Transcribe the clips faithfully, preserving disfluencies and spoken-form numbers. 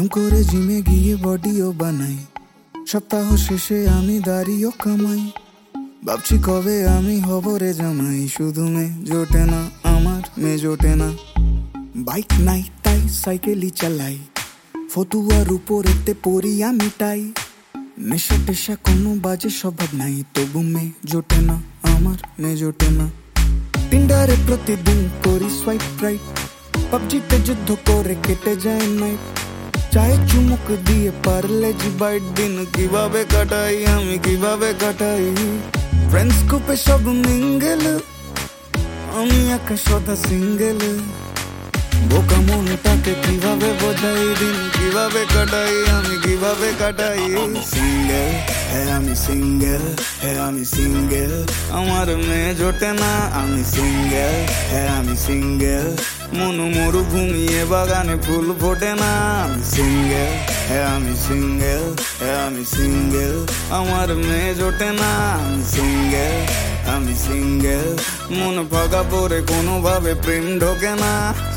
নিয়ম করে জিমে গিয়ে বডিও বানাই, সপ্তাহ শেষে আমি দাড়িও কামাই। ভাবছি কবে আমি হব রে জামাই, শুধু মে জোটে না আমার, মে জোটে না। বাইক নাই তাই সাইকেলই চালাই, ফতুয়ার উপরেতে পড়ি আমি টাই। নেশা টেশা কোনো বাজে স্বভাব নাই, তবু মে জোটে না আমার, মে জোটে না। টিন্ডারে প্রতিদিন করি সোয়াইপ রাইট, পাবজিতে যুদ্ধ করে কেটে যায় নাইট। চায়ে চুমুক দিয়ে পারলে জি বাইট, দিন কিভাবে কাটাই আমি কিভাবে কাটাই। ফ্রেন্ডস গ্রুপে সব মিঙ্গেল, আমি একা সদা সিঙ্গেল। বোকা মনটাকে কিভাবে বোঝাই, দিন কিভাবে কাটাই আমি কিভাবে কাটাই। আমি সিঙ্গেল, হ্যাঁ আমি সিঙ্গেল, হ্যাঁ আমি সিঙ্গেল, আমার মেয়ে জোটে না। আমি সিঙ্গেল, হ্যাঁ আমি সিঙ্গেল, মনু মরুভূমিয়ে বাগানে ফুল ফোটে না। আমি সিঙ্গেল, হ্যাঁ আমি সিঙ্গেল, হ্যাঁ আমি সিঙ্গেল, আমার মেয়ে জোটে না। আমি সিঙ্গেল, আমি সিঙ্গেল, মন ফাঁকা পড়ে কোনোভাবে প্রেম ঢোকে না।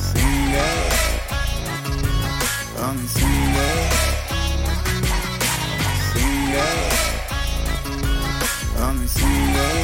আমি সিঙ্গেল, সিঙ্গেল, আমি সিঙ্গেল।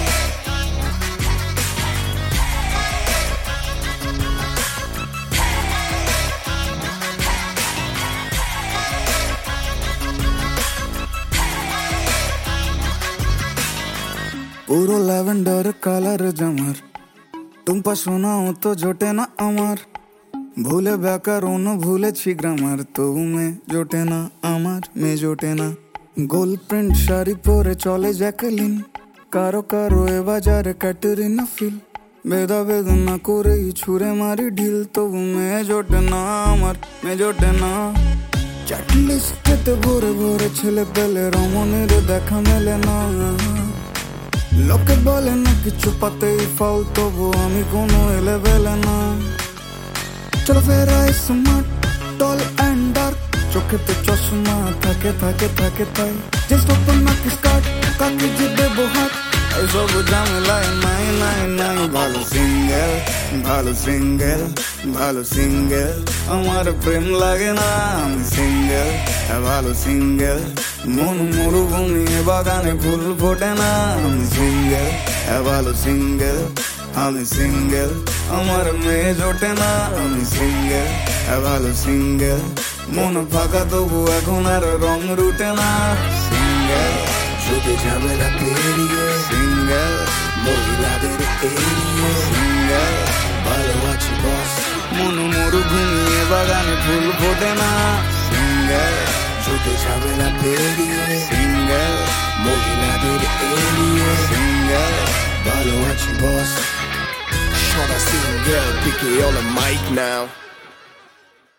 পুরো ল্যাভেন্ডার কালার জামার, টুম্পা শোনাও তো জোটে না আমার। ভুলে ব্যাকরণ ভুলেছি গ্রামার, তবু মে জোটে না আমার, মে জোটে না। গোল প্রিন্ট শাড়ি পরে চলে জ্যাকলিন, কারো কারো এ বাজারে ক্যাটরিনা ফিল। বেদা বেদনা করেই ছুঁড়ে মারি ঢিল, তবু মে জোটে না আমার, মে জোটে না। চ্যাট লিস্টেতে ভরে ভরে ছেলে পেলে, রমণীর দেখা মেলে না। লোকে বলে না কিছু পাতেই ফাউল, তবু আমি কোনো এলে বেলে না। চলো ফেরাই স্মার্ট, টল অ্যান্ড ডার্ক, চোখেতে চশমা থাকে থাকে থাকে তাই। জাস্ট ওপেন না কি স্কার্ট, কাকে যে দেবো হাত, এসব ঝামেলায় নাই নাই নাই। ভালো সিঙ্গেল, ভালো সিঙ্গেল, ভালো সিঙ্গেল, আমার প্রেম লাগে না। আমি সিঙ্গেল, ভালো সিঙ্গেল, মন মরুভূমি বাগানে ফুল ফোটে না। আমি সিঙ্গেল, ভালো সিঙ্গেল, আমি সিঙ্গেল, আমার মেয়ে জোটে না। আমি সিঙ্গেল, ভালো সিঙ্গেল, মন ফাঁকা তবু এখন আর রং রুটে না। সিঙ্গেল, শুধু ঝামেলা পেরিয়ে সিঙ্গেল, মহিলাদের এড়িয়ে সিঙ্গেল, ভালো আছি বস। মন মরুভূমি বাগানে ফুল ফোটে না। সিঙ্গেল, শুধু ঝামেলা পেরিয়ে সিঙ্গেল, মহিলাদের এড়িয়ে সিঙ্গেল, ভালো আছি বস। Short I single, pick it on the mic now.